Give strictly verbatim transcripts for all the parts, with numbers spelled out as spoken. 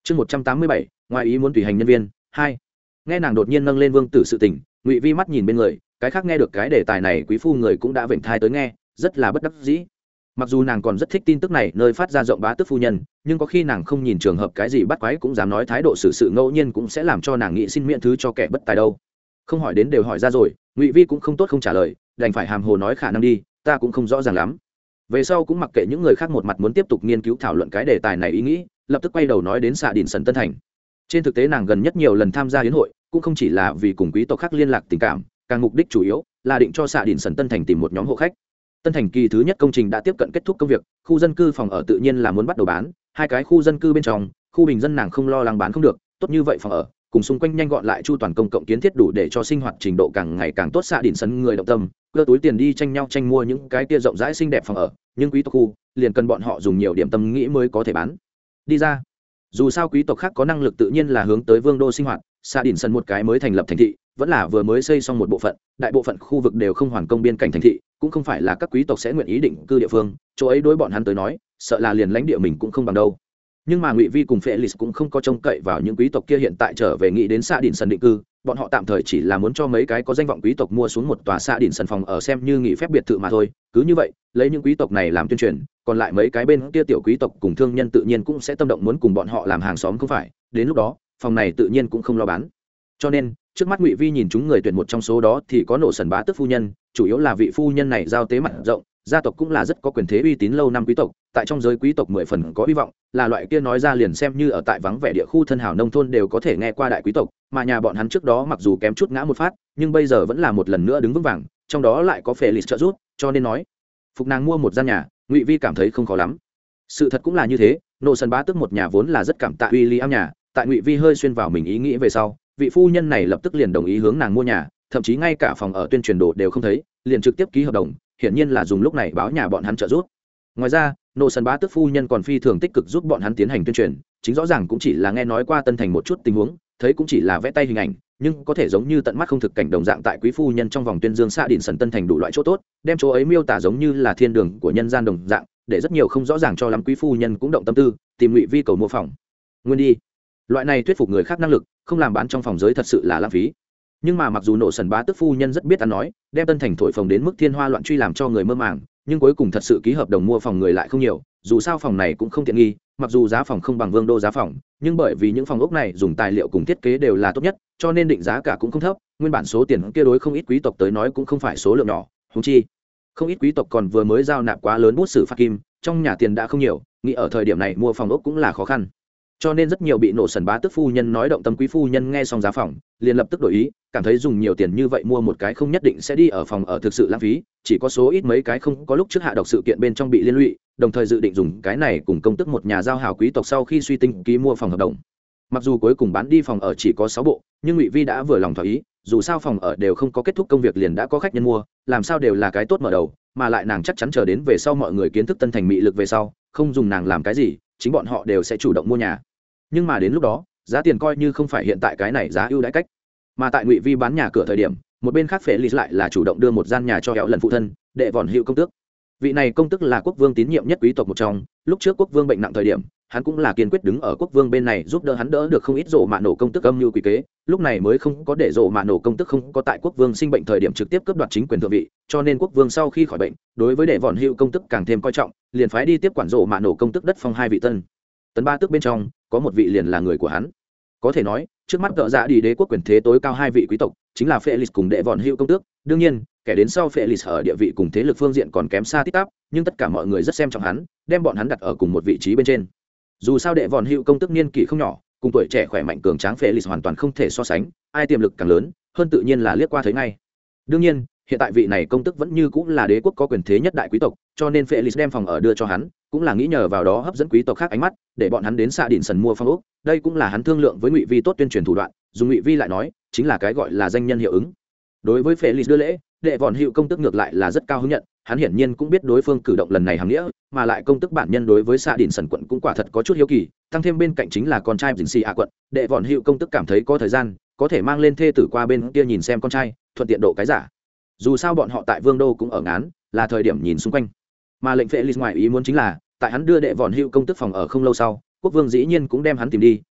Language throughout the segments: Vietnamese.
chương một trăm tám mươi bảy ngoài ý muốn tùy hành nhân viên hai. Nghe nàng đột nhiên nâng lên vương tử sự tình, Ngụy Vi mắt nhìn bên người, cái khác nghe được cái đề tài này quý phu người cũng đã vểnh thai tới nghe, rất là bất đắc dĩ. Mặc dù nàng còn rất thích tin tức này nơi phát ra rộng bá tức phu nhân, nhưng có khi nàng không nhìn trường hợp cái gì bắt quái cũng dám nói thái độ xử sự ngẫu nhiên cũng sẽ làm cho nàng nghĩ xin miễn thứ cho kẻ bất tài đâu. Không hỏi đến đều hỏi ra rồi, Ngụy Vi cũng không tốt không trả lời, đành phải hàm hồ nói khả năng đi, ta cũng không rõ ràng lắm. Về sau cũng mặc kệ những người khác một mặt muốn tiếp tục nghiên cứu thảo luận cái đề tài này ý nghĩ, lập tức quay đầu nói đến xạ đỉnh sân Tân Thành. Trên thực tế nàng gần nhất nhiều lần tham gia yến hội, cũng không chỉ là vì cùng quý tộc khác liên lạc tình cảm, càng mục đích chủ yếu là định cho xạ đỉnh sân Tân Thành tìm một nhóm hộ khách. Tân Thành kỳ thứ nhất công trình đã tiếp cận kết thúc công việc, khu dân cư phòng ở tự nhiên là muốn bắt đầu bán, hai cái khu dân cư bên trong, khu bình dân nàng không lo lắng bán không được, tốt như vậy phòng ở, cùng xung quanh nhanh gọn lại chu toàn công cộng kiến thiết đủ để cho sinh hoạt trình độ càng ngày càng tốt. Xạ đỉnh sân người động tâm, cơ túi tiền đi tranh nhau tranh mua những cái kia rộng rãi xinh đẹp phòng ở, nhưng quý tộc khu liền cần bọn họ dùng nhiều điểm tâm nghĩ mới có thể bán đi ra. Dù sao quý tộc khác có năng lực tự nhiên là hướng tới vương đô sinh hoạt, xạ đỉnh sân một cái mới thành lập thành thị, vẫn là vừa mới xây xong một bộ phận, đại bộ phận khu vực đều không hoàn công biên cảnh thành thị, cũng không phải là các quý tộc sẽ nguyện ý định cư địa phương, chỗ ấy đối bọn hắn tới nói, sợ là liền lãnh địa mình cũng không bằng đâu. Nhưng mà Ngụy Vi cùng Felix cũng không có trông cậy vào những quý tộc kia hiện tại trở về nghĩ đến xạ đỉnh sân định cư, bọn họ tạm thời chỉ là muốn cho mấy cái có danh vọng quý tộc mua xuống một tòa xạ đỉnh sân phòng ở xem như nghỉ phép biệt thự mà thôi. Cứ như vậy, lấy những quý tộc này làm tuyên truyền, còn lại mấy cái bên kia tiểu quý tộc cùng thương nhân tự nhiên cũng sẽ tâm động muốn cùng bọn họ làm hàng xóm không phải, đến lúc đó, phòng này tự nhiên cũng không lo bán. Cho nên, trước mắt Ngụy Vi nhìn chúng người tuyển một trong số đó thì có nổ sần bá tức phu nhân, chủ yếu là vị phu nhân này giao tế mặt rộng, gia tộc cũng là rất có quyền thế uy tín lâu năm quý tộc, tại trong giới quý tộc mười phần có hy vọng, là loại kia nói ra liền xem như ở tại vắng vẻ địa khu thân hào nông thôn đều có thể nghe qua đại quý tộc, mà nhà bọn hắn trước đó mặc dù kém chút ngã một phát, nhưng bây giờ vẫn là một lần nữa đứng vững vàng, trong đó lại có Felix trợ giúp, cho nên nói, phục nàng mua một gian nhà, Ngụy Vi cảm thấy không khó lắm. Sự thật cũng là như thế, nô sần bá tức một nhà vốn là rất cảm tạ William nhà, tại Ngụy Vi hơi xuyên vào mình ý nghĩ về sau, vị phu nhân này lập tức liền đồng ý hướng nàng mua nhà, thậm chí ngay cả phòng ở tuyên truyền đồ đều không thấy, liền trực tiếp ký hợp đồng, hiển nhiên là dùng lúc này báo nhà bọn hắn trợ giúp. Ngoài ra, nô sần bá tức phu nhân còn phi thường tích cực giúp bọn hắn tiến hành tuyên truyền, chính rõ ràng cũng chỉ là nghe nói qua Tân Thành một chút tình huống, thấy cũng chỉ là vẽ tay hình ảnh, nhưng có thể giống như tận mắt không thực cảnh đồng dạng tại quý phu nhân trong vòng tuyên dương xạ đỉnh sân Tân Thành đủ loại chỗ tốt, đem chỗ ấy miêu tả giống như là thiên đường của nhân gian đồng dạng, để rất nhiều không rõ ràng cho lắm quý phu nhân cũng động tâm tư, tìm Ngụy Vi cầu mua phòng. Nguyên đi, loại này thuyết phục người khác năng lực, không làm bán trong phòng giới thật sự là lãng phí. Nhưng mà mặc dù nổ sần bá tức phu nhân rất biết ăn nói, đem Tân Thành thổi phồng đến mức thiên hoa loạn truy làm cho người mơ màng, nhưng cuối cùng thật sự ký hợp đồng mua phòng người lại không nhiều, dù sao phòng này cũng không tiện nghi, mặc dù giá phòng không bằng vương đô giá phòng, nhưng bởi vì những phòng ốc này dùng tài liệu cùng thiết kế đều là tốt nhất, cho nên định giá cả cũng không thấp, nguyên bản số tiền kia đối không ít quý tộc tới nói cũng không phải số lượng nhỏ, huống chi không ít quý tộc còn vừa mới giao nạp quá lớn bút sử phạt kim, trong nhà tiền đã không nhiều, nghĩ ở thời điểm này mua phòng ốc cũng là khó khăn. Cho nên rất nhiều bị nổ sần bá tức phu nhân nói động tâm quý phu nhân nghe xong giá phòng, liền lập tức đổi ý, cảm thấy dùng nhiều tiền như vậy mua một cái không nhất định sẽ đi ở phòng ở thực sự lãng phí, chỉ có số ít mấy cái không có lúc trước hạ độc sự kiện bên trong bị liên lụy, đồng thời dự định dùng cái này cùng công tức một nhà giao hảo quý tộc sau khi suy tinh ký mua phòng hợp đồng. Mặc dù cuối cùng bán đi phòng ở chỉ có sáu bộ, nhưng Ngụy Vi đã vừa lòng thỏa ý, dù sao phòng ở đều không có kết thúc công việc liền đã có khách nhân mua, làm sao đều là cái tốt mở đầu, mà lại nàng chắc chắn chờ đến về sau mọi người kiến thức Tân Thành mị lực về sau, không dùng nàng làm cái gì, chính bọn họ đều sẽ chủ động mua nhà. Nhưng mà đến lúc đó, giá tiền coi như không phải hiện tại cái này giá ưu đãi cách. Mà tại Ngụy Vi bán nhà cửa thời điểm, một bên khác Felix lại là chủ động đưa một gian nhà cho Hẹo lần phụ thân, đệ vòn Hữu công tước. Vị này công tước là quốc vương tín nhiệm nhất quý tộc một trong, lúc trước quốc vương bệnh nặng thời điểm, hắn cũng là kiên quyết đứng ở quốc vương bên này giúp đỡ hắn đỡ được không ít rộ mạ nổ công tước âm mưu quỷ kế, lúc này mới không có để rộ mạ nổ công tước không có tại quốc vương sinh bệnh thời điểm trực tiếp cướp đoạt chính quyền thượng vị, cho nên quốc vương sau khi khỏi bệnh, đối với đệ vòn Hữu công tước càng thêm coi trọng, liền phái đi tiếp quản rộ mạ nổ công tước đất phong hai vị tân tấn ba tước bên trong, có một vị liền là người của hắn. Có thể nói, trước mắt gỡ dạ đi đế quốc quyền thế tối cao hai vị quý tộc chính là Felix cùng đệ vòn Hữu công tước. Đương nhiên, kẻ đến sau Felix ở địa vị cùng thế lực phương diện còn kém xa tít tắp, nhưng tất cả mọi người rất xem trọng hắn, đem bọn hắn đặt ở cùng một vị trí bên trên. Dù sao đệ vòn Hữu công tước niên kỷ không nhỏ, cùng tuổi trẻ khỏe mạnh cường tráng Felix hoàn toàn không thể so sánh, ai tiềm lực càng lớn, hơn tự nhiên là liếc qua thấy ngay. Đương nhiên, hiện tại vị này công tước vẫn như cũng là đế quốc có quyền thế nhất đại quý tộc, cho nên Felix đem phòng ở đưa cho hắn, cũng là nghĩ nhờ vào đó hấp dẫn quý tộc khác ánh mắt, để bọn hắn đến xạ đỉnh sân mua phòng ốc. Đây cũng là hắn thương lượng với Ngụy Vi tốt tuyên truyền thủ đoạn, dùng Ngụy Vi lại nói, chính là cái gọi là danh nhân hiệu ứng. Đối với Felix đưa lễ, đệ vòn Hữu công tước ngược lại là rất cao hứng nhận, hắn hiển nhiên cũng biết đối phương cử động lần này hàm nghĩa, mà lại công tước bản nhân đối với xạ đỉnh sân quận cũng quả thật có chút hiếu kỳ, tăng thêm bên cạnh chính là con trai Dĩnh Xì ạ quận, đệ vòn Hữu công tước cảm thấy có thời gian, có thể mang lên thê tử qua bên kia nhìn xem con trai, thuận tiện độ cái giả. Dù sao bọn họ tại vương đô cũng ở ngán, là thời điểm nhìn xung quanh. Mà lệnh Felix ngoài ý muốn chính là, tại hắn đưa đệ vòn Hữu công tước phòng ở không lâu sau, quốc vương dĩ nhiên cũng đem hắn tìm đi,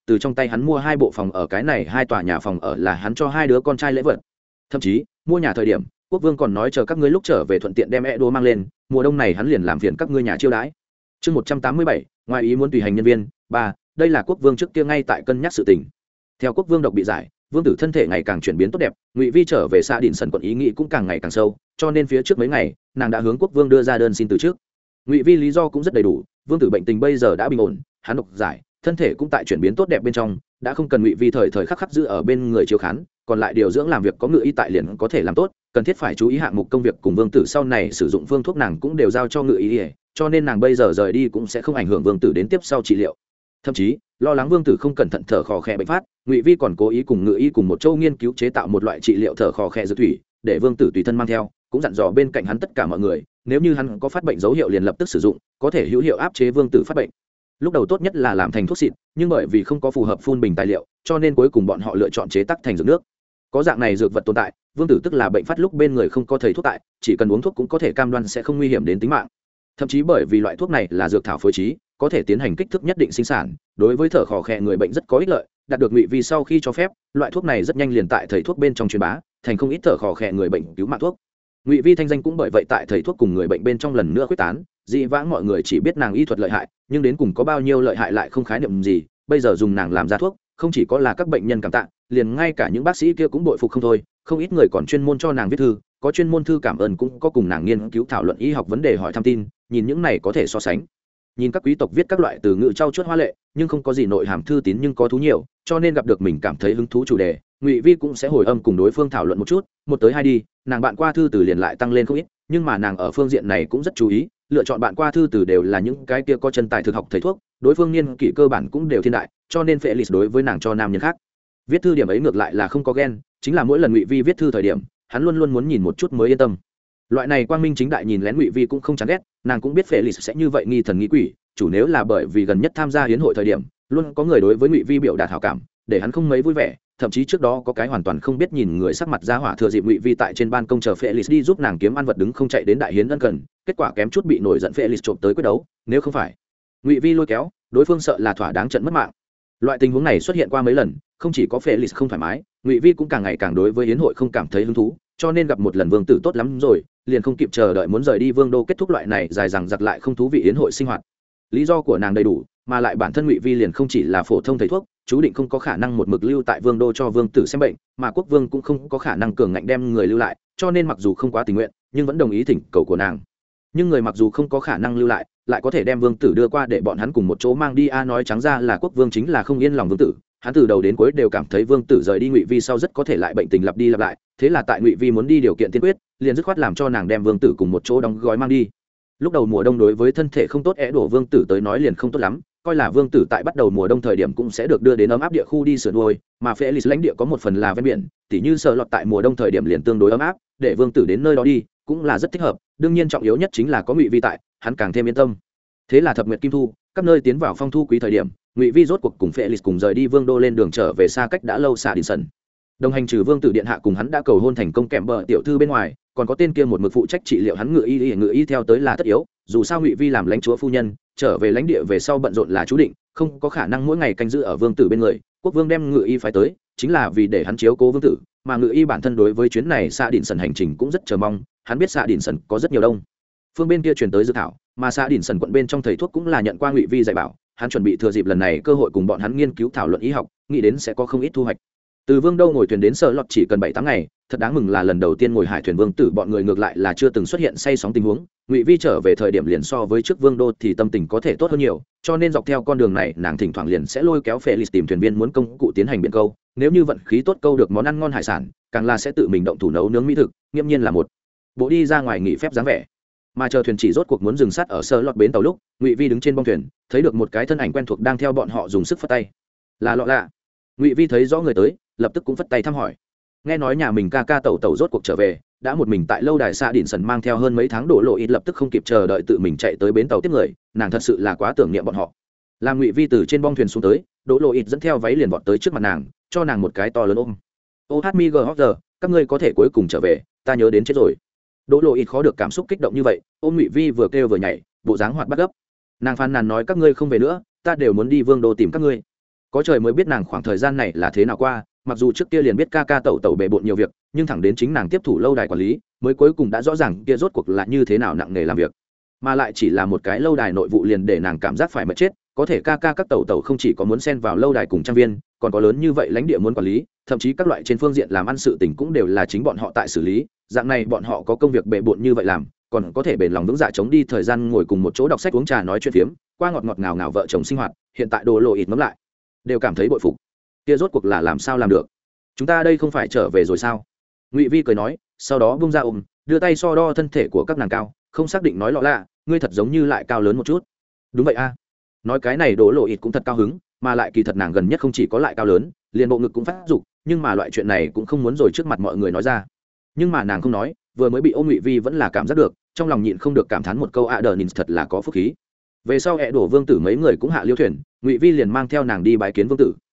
từ trong tay hắn mua hai bộ phòng ở, cái này hai tòa nhà phòng ở là hắn cho hai đứa con trai lễ vật. Thậm chí mua nhà thời điểm quốc vương còn nói chờ các ngươi lúc trở về thuận tiện đem Edo mang lên, mùa đông này hắn liền làm phiền các ngươi nhà chiêu đãi. Chương một trăm tám mươi bảy, ngoài ý muốn tùy hành nhân viên ba, đây là quốc vương trước kia ngay tại cân nhắc sự tình. Theo quốc vương độc bị giải, vương tử thân thể ngày càng chuyển biến tốt đẹp, Ngụy Vi trở về xa đỉnh sần quận ý nghĩ cũng càng ngày càng sâu, cho nên phía trước mấy ngày nàng đã hướng quốc vương đưa ra đơn xin từ trước. Ngụy Vi lý do cũng rất đầy đủ, vương tử bệnh tình bây giờ đã bình ổn, hắn độc giải, thân thể cũng tại chuyển biến tốt đẹp bên trong, đã không cần Ngụy Vi thời thời khắc khắc giữ ở bên người chiếu khán, còn lại điều dưỡng làm việc có ngự y tại liền có thể làm tốt, cần thiết phải chú ý hạng mục công việc cùng vương tử sau này sử dụng phương thuốc nàng cũng đều giao cho ngự y, cho nên nàng bây giờ rời đi cũng sẽ không ảnh hưởng vương tử đến tiếp sau trị liệu. Thậm chí lo lắng vương tử không cẩn thận thở khò khè bệnh phát, Ngụy Vi còn cố ý cùng ngự y cùng một châu nghiên cứu chế tạo một loại trị liệu thở khò khè dược thủy, để vương tử tùy thân mang theo, cũng dặn dò bên cạnh hắn tất cả mọi người, nếu như hắn có phát bệnh dấu hiệu liền lập tức sử dụng, có thể hữu hiệu áp chế vương tử phát bệnh. Lúc đầu tốt nhất là làm thành thuốc xịn, nhưng bởi vì không có phù hợp phun bình tài liệu, cho nên cuối cùng bọn họ lựa chọn chế tác thành dược nước. Có dạng này dược vật tồn tại, vương tử tức là bệnh phát lúc bên người không có thầy thuốc tại, chỉ cần uống thuốc cũng có thể cam đoan sẽ không nguy hiểm đến tính mạng. Thậm chí bởi vì loại thuốc này là dược thảo phối trí, có thể tiến hành kích thước nhất định sinh sản, đối với thở khò khè người bệnh rất có ích lợi. Đạt được Ngụy Vi sau khi cho phép, loại thuốc này rất nhanh liền tại thầy thuốc bên trong truyền bá, thành không ít thở khò khè người bệnh cứu mạng thuốc. Ngụy Vi thanh danh cũng bởi vậy tại thầy thuốc cùng người bệnh bên trong lần nữa quyết tán. Dĩ vãng mọi người chỉ biết nàng y thuật lợi hại, nhưng đến cùng có bao nhiêu lợi hại lại không khái niệm gì. Bây giờ dùng nàng làm ra thuốc, không chỉ có là các bệnh nhân cảm tạ, liền ngay cả những bác sĩ kia cũng bội phục không thôi. Không ít người còn chuyên môn cho nàng viết thư, có chuyên môn thư cảm ơn, cũng có cùng nàng nghiên cứu thảo luận y học vấn đề hỏi thăm tin. Nhìn những này có thể so sánh. Nhìn các quý tộc viết các loại từ ngữ trau chuốt hoa lệ, nhưng không có gì nội hàm thư tín nhưng có thú nhiều, cho nên gặp được mình cảm thấy hứng thú chủ đề, Ngụy Vi cũng sẽ hồi âm cùng đối phương thảo luận một chút, một tới hai đi, nàng bạn qua thư từ liền lại tăng lên không ít, nhưng mà nàng ở phương diện này cũng rất chú ý, lựa chọn bạn qua thư từ đều là những cái kia có chân tài thực học thầy thuốc, đối phương niên kỷ cơ bản cũng đều thiên đại, cho nên Felix đối với nàng cho nam nhân khác. Viết thư điểm ấy ngược lại là không có ghen, chính là mỗi lần Ngụy Vi viết thư thời điểm, hắn luôn luôn muốn nhìn một chút mới yên tâm. Loại này quang minh chính đại nhìn lén Ngụy Vi cũng không chán ghét, nàng cũng biết Felix sẽ như vậy nghi thần nghi quỷ, chủ nếu là bởi vì gần nhất tham gia hiến hội thời điểm, luôn có người đối với Ngụy Vi biểu đạt hảo cảm, để hắn không mấy vui vẻ, thậm chí trước đó có cái hoàn toàn không biết nhìn người sắc mặt ra hỏa thừa dịp Ngụy Vi tại trên ban công chờ Felix đi giúp nàng kiếm ăn vật đứng không chạy đến đại hiến ân cần, kết quả kém chút bị nổi giận Felix trộm tới quyết đấu, nếu không phải Ngụy Vi lôi kéo, đối phương sợ là thỏa đáng trận mất mạng. Loại tình huống này xuất hiện qua mấy lần, không chỉ có Felix không thoải mái, Ngụy Vi cũng càng ngày càng đối với hiến hội không cảm thấy hứng thú, cho nên gặp một lần vương tử tốt lắm rồi, liền không kịp chờ đợi muốn rời đi vương đô kết thúc loại này dài dằng dặc lại không thú vị hiến hội sinh hoạt. Lý do của nàng đầy đủ, mà lại bản thân Ngụy Vi liền không chỉ là phổ thông thầy thuốc, chú định không có khả năng một mực lưu tại vương đô cho vương tử xem bệnh, mà quốc vương cũng không có khả năng cường ngạnh đem người lưu lại, cho nên mặc dù không quá tình nguyện, nhưng vẫn đồng ý thỉnh cầu của nàng. Nhưng người mặc dù không có khả năng lưu lại, lại có thể đem vương tử đưa qua để bọn hắn cùng một chỗ mang đi a, nói trắng ra là quốc vương chính là không yên lòng vương tử, hắn từ đầu đến cuối đều cảm thấy vương tử rời đi Ngụy Vi sau rất có thể lại bệnh tình lặp đi lặp lại, thế là tại Ngụy Vi muốn đi điều kiện tiên quyết, liền dứt khoát làm cho nàng đem vương tử cùng một chỗ đóng gói mang đi. Lúc đầu mùa đông đối với thân thể không tốt é đổ vương tử tới nói liền không tốt lắm, coi là vương tử tại bắt đầu mùa đông thời điểm cũng sẽ được đưa đến ấm áp địa khu đi sửa nuôi, mà Felix lãnh địa có một phần là ven biển, tỉ như sợ lọt tại mùa đông thời điểm liền tương đối ấm áp, để vương tử đến nơi đó đi cũng là rất thích hợp. Đương nhiên trọng yếu nhất chính là có Ngụy Vi tại, hắn càng thêm yên tâm. Thế là thập nguyệt kim thu, các nơi tiến vào phong thu quý thời điểm, Ngụy Vi rốt cuộc cùng Felix cùng rời đi vương đô lên đường trở về xa cách đã lâu xa đình sần. Đồng hành trừ vương tử điện hạ cùng hắn đã cầu hôn thành công kèm bờ tiểu thư bên ngoài, còn có tên kia một mực phụ trách trị liệu hắn ngự y ngự y theo tới là tất yếu, dù sao Ngụy Vi làm lãnh chúa phu nhân, trở về lãnh địa về sau bận rộn là chú định, không có khả năng mỗi ngày canh giữ ở vương tử bên người. Quốc vương đem ngự y phái tới, chính là vì để hắn chiếu cố vương tử, mà ngự y bản thân đối với chuyến này xa đình sần hành trình cũng rất chờ mong, hắn biết xa đình sần có rất nhiều đông phương bên kia truyền tới dự thảo, mà xa đình sần quận bên trong thầy thuốc cũng là nhận qua Ngụy Vi dạy bảo, hắn chuẩn bị thừa dịp lần này cơ hội cùng bọn hắn nghiên cứu thảo luận y học, nghĩ đến sẽ có không ít thu hoạch. Từ vương đô ngồi thuyền đến Sở Lọt chỉ cần bảy tám ngày, thật đáng mừng là lần đầu tiên ngồi hải thuyền vương tử bọn người ngược lại là chưa từng xuất hiện say sóng tình huống. Ngụy Vi trở về thời điểm liền so với trước vương đô thì tâm tình có thể tốt hơn nhiều, cho nên dọc theo con đường này nàng thỉnh thoảng liền sẽ lôi kéo Felix tìm thuyền viên muốn công cụ tiến hành biển câu, nếu như vận khí tốt câu được món ăn ngon hải sản, càng là sẽ tự mình động thủ nấu nướng mỹ thực, nghiêm nhiên là một bộ đi ra ngoài nghỉ phép dáng vẻ. Mà chờ thuyền chỉ rốt cuộc muốn dừng sát ở Sở Lọt bến tàu lúc, Ngụy Vi đứng trên bong thuyền, thấy được một cái thân ảnh quen thuộc đang theo bọn họ dùng sức phất tay. Là Lọ Lạ. Ngụy Vi thấy rõ người tới, lập tức cũng phất tay thăm hỏi. Nghe nói nhà mình ca ca tẩu tẩu rốt cuộc trở về, đã một mình tại lâu đài xa đỉnh sần mang theo hơn mấy tháng đổ lộ ít, lập tức không kịp chờ đợi tự mình chạy tới bến tàu tiếp người, nàng thật sự là quá tưởng niệm bọn họ. Làm Ngụy Vi từ trên bong thuyền xuống tới, đỗ lộ ít dẫn theo váy liền vọt tới trước mặt nàng, cho nàng một cái to lớn ôm. Ô hát mi gờ giờ, các ngươi có thể cuối cùng trở về, ta nhớ đến chết rồi. Đỗ lộ ít khó được cảm xúc kích động như vậy, ôm Ngụy Vi vừa kêu vừa nhảy, bộ dáng hoạt bát gấp. Nàng phàn nàn nói các ngươi không về nữa, ta đều muốn đi vương đô tìm các ngươi. có trời mới biết nàng khoảng thời gian này là thế nào qua, mặc dù trước kia liền biết ca ca tẩu tẩu bề bộn nhiều việc, nhưng thẳng đến chính nàng tiếp thủ lâu đài quản lý mới cuối cùng đã rõ ràng kia rốt cuộc là như thế nào nặng nề làm việc, mà lại chỉ là một cái lâu đài nội vụ liền để nàng cảm giác phải mất chết. Có thể ca ca các tẩu tẩu không chỉ có muốn xen vào lâu đài cùng trang viên, còn có lớn như vậy lãnh địa muốn quản lý, thậm chí các loại trên phương diện làm ăn sự tình cũng đều là chính bọn họ tại xử lý. Dạng này bọn họ có công việc bề bộn như vậy làm, còn có thể bền lòng vững dạ chống đi thời gian ngồi cùng một chỗ đọc sách uống trà nói chuyện phiếm, qua ngọt ngọt ngào ngào vợ chồng sinh hoạt. Hiện tại đồ lộ ít ngấm lại đều cảm thấy bội phục. Kia rốt cuộc là làm sao làm được? Chúng ta đây không phải trở về rồi sao? Ngụy Vi cười nói, sau đó bung ra ôm, đưa tay so đo thân thể của các nàng cao, không xác định nói lọ lạ, ngươi thật giống như lại cao lớn một chút. Đúng vậy a. Nói cái này đổ lộ ít cũng thật cao hứng, mà lại kỳ thật nàng gần nhất không chỉ có lại cao lớn, liền bộ ngực cũng phát dục, nhưng mà loại chuyện này cũng không muốn rồi trước mặt mọi người nói ra. Nhưng mà nàng không nói, vừa mới bị ôm Ngụy Vi vẫn là cảm giác được, trong lòng nhịn không được cảm thán một câu ạ đờ nhìn thật là có phúc khí. Về sau ẹ đổ vương tử mấy người cũng hạ liêu thuyền, Ngụy Vi liền mang theo nàng đi bái kiến vương tử.